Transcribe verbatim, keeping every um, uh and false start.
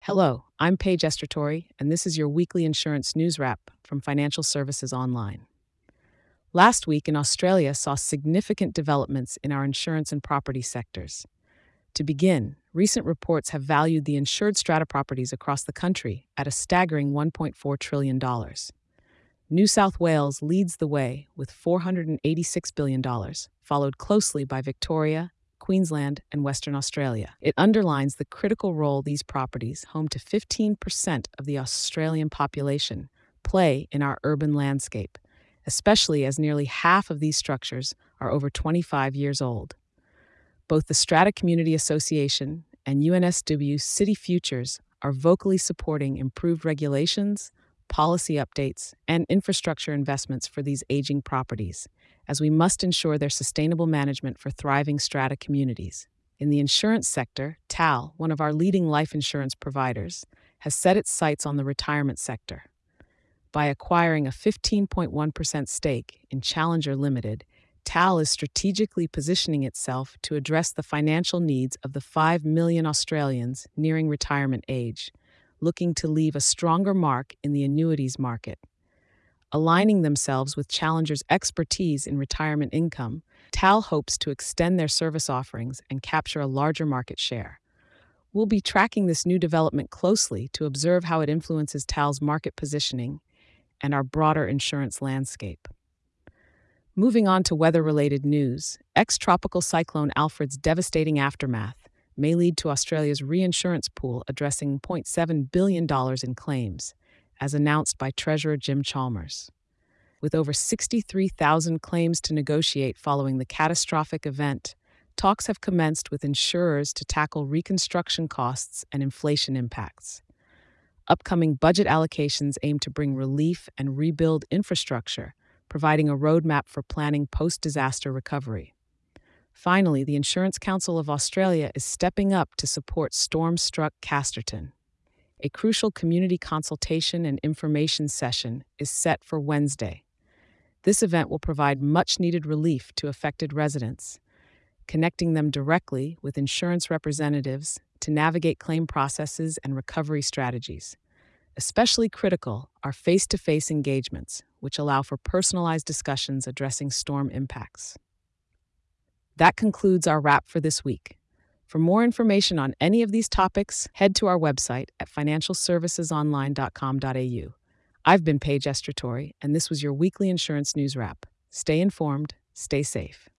Hello, I'm Paige Estratori, and this is your weekly insurance news wrap from Financial Services Online. Last week in Australia saw significant developments in our insurance and property sectors. To begin, recent reports have valued the insured strata properties across the country at a staggering one point four trillion dollars. New South Wales leads the way with four hundred eighty-six billion dollars, followed closely by Victoria, Queensland, and Western Australia. It underlines the critical role these properties, home to fifteen percent of the Australian population, play in our urban landscape, especially as nearly half of these structures are over twenty-five years old. Both the Strata Community Association and U N S W City Futures are vocally supporting improved regulations, policy updates, and infrastructure investments for these aging properties, as we must ensure their sustainable management for thriving strata communities. In the insurance sector, T A L, one of our leading life insurance providers, has set its sights on the retirement sector. By acquiring a fifteen point one percent stake in Challenger Limited, T A L is strategically positioning itself to address the financial needs of the five million Australians nearing retirement age, looking to leave a stronger mark in the annuities market. Aligning themselves with Challenger's expertise in retirement income, T A L hopes to extend their service offerings and capture a larger market share. We'll be tracking this new development closely to observe how it influences T A L's market positioning and our broader insurance landscape. Moving on to weather-related news, ex-tropical cyclone Alfred's devastating aftermath may lead to Australia's reinsurance pool addressing one point seven billion dollars in claims, as announced by Treasurer Jim Chalmers. With over sixty-three thousand claims to negotiate following the catastrophic event, talks have commenced with insurers to tackle reconstruction costs and inflation impacts. Upcoming budget allocations aim to bring relief and rebuild infrastructure, providing a roadmap for planning post-disaster recovery. Finally, the Insurance Council of Australia is stepping up to support storm-struck Casterton. A crucial community consultation and information session is set for Wednesday. This event will provide much-needed relief to affected residents, connecting them directly with insurance representatives to navigate claim processes and recovery strategies. Especially critical are face-to-face engagements, which allow for personalized discussions addressing storm impacts. That concludes our wrap for this week. For more information on any of these topics, head to our website at financial services online dot com dot a u. I've been Paige Estratori, and this was your weekly insurance news wrap. Stay informed, stay safe.